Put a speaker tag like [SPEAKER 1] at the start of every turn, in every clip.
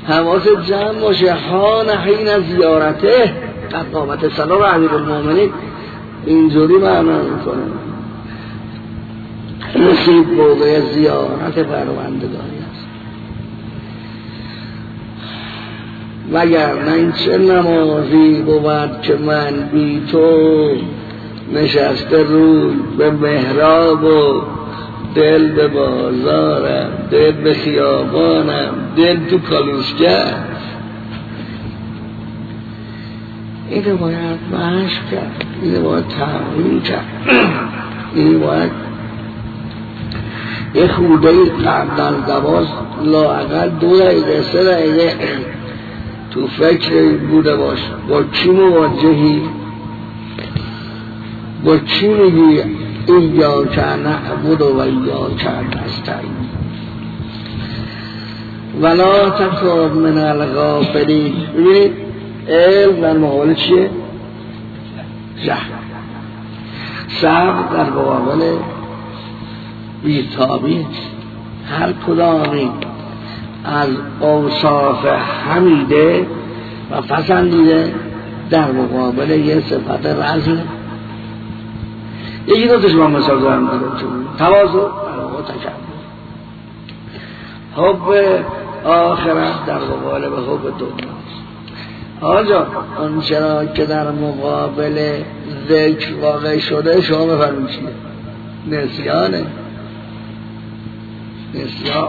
[SPEAKER 1] حواس جمع باشه. حان حین زیارته، قد قامت الصلاة و امیرالمومنین اینجوری معنا میکنه. رسید موقع زیارت پروردگاری است. وگر من چه نمازی بود که من بی تو نشسته روی به محراب و دل به بازارم، دل به خیابانم، دل تو کالوسکه. اینو باید مشق کرد، اینو باید تمرین کرد، اینو باید یه خورده قبل از نماز لااقل 2 دقیقه 3 دقیقه تو فکر بوده باش. با کی مواجهی؟ با چی میگی ایاک نعبد و ایاک نستعین؟ ولا تکن من الغافلین. ببینید علم در مقابل چیه؟ جهل. صبر در مقابل بی‌تابی. هر کدامی از اوصاف حمیده و پسندیده در مقابل یه صفت رزم. یکی دوتش با مثال دارم دیگه، تواضع و تکبر. حب آخرت در مقابل به حب دنیا. آجا اون چرا که در مقابل ذکر واقع شده شما بفرمون چیه؟ نسیانه. نسیان.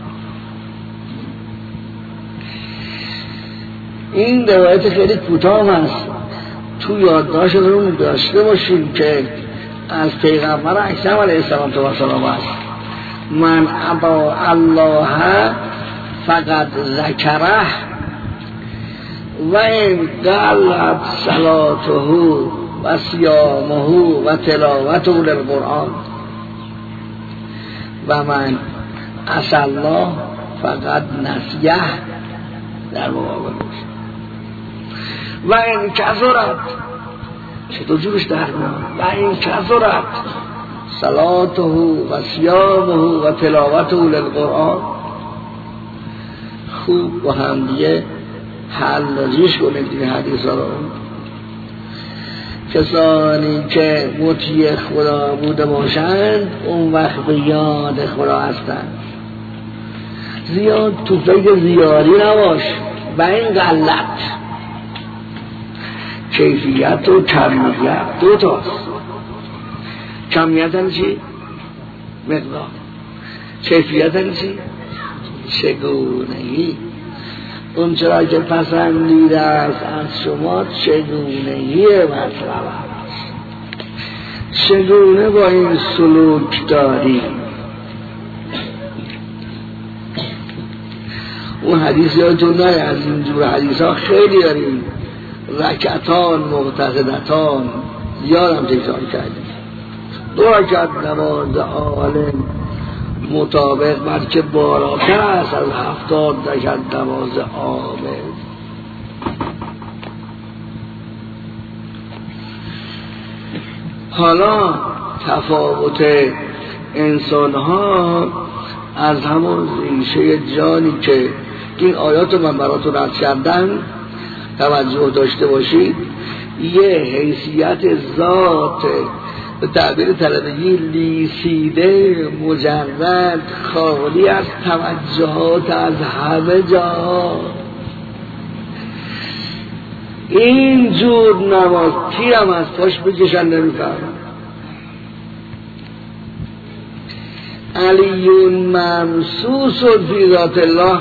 [SPEAKER 1] این روایت خیلی کوتاه هست، تو یادداشت رو داشته باشیم که از پیغمبر اکرم علیه السلام است: من ابا الله فقط ذکره و این قلت صلاته و صیامه و تلاوته للقرآن و من عصی الله فقط نسیه. در مقابلش و این کثرت، چطور جورش در میاد؟ و این کثرت صلاته و صیامه و تلاوته للقرآن. خوب با هم دیگه حلاجیش کنید این حدیث ها رو. کسانی که مطیع خدا بوده باشند اون وقت به یاد خدا هستند. زیاد تو فکر زیادی نباش. و این غلط، کیفیت و کمیت دو تاست. کمیت هم چی؟ مقدار. کیفیت هم چی؟ چگونگی. اون چرا که پسندیده است از شما چگونگی مطلب است. چگونه با این سلوک داری؟ اون حدیث یادتون نره، از این جور حدیث ها خیلی داریم. رکعتان مقتصدتان یادم تکرار کردیم. 2 رکعت نماز عالم مطابق بلکه بالاتر است از 70 رکعت نماز عامل. حالا تفاوت انسان ها از همون ریشه جانی که این آیات رو من براتون عرض کردم توجه داشته باشید. یه حیثیت ذات به تعبیر طلبگی لیسیده، مجرد، خالی از توجهات از همه جا. این جور نماز کی هم از پاش بکشن نمیفهمن. علیون ممسوس فی ذات الله،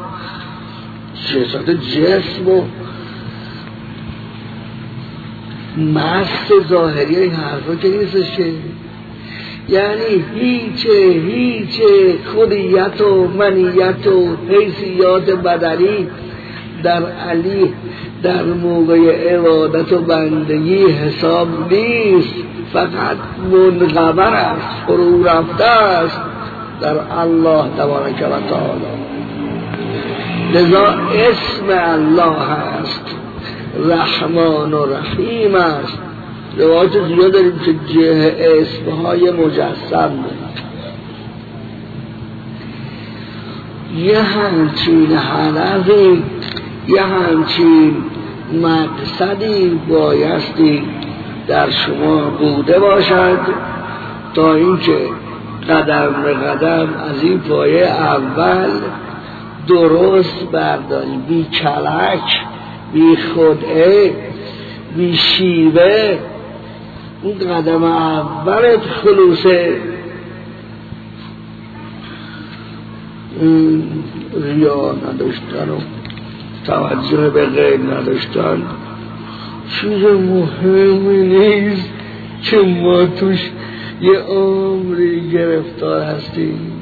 [SPEAKER 1] صفت جسم و مست ظاهری این حرفا که نیستش که، یعنی هیچ خودیت و منیت و حیثیات بدنی در علی در موقع عبادت و بندگی حساب نیست، فقط منقبر است، فرو رفته است در الله تبارک و تعالی. لذا اسم الله هست، رحمان و رحیم است. روایت زیاد داریم که جه اسمهای مجسم یه همچین هدفی، یه همچین مقصدی بایستی در شما بوده باشد تا اینکه قدم به قدم از این پایه اول درست برداری، بی کلک، بی خدعه، بی شیوه. اون قدم اولت خلوصه، ریا نداشتن و توجه به غیب نداشتن چیز مهمی نیست که ما توش یه عمری گرفتار هستیم.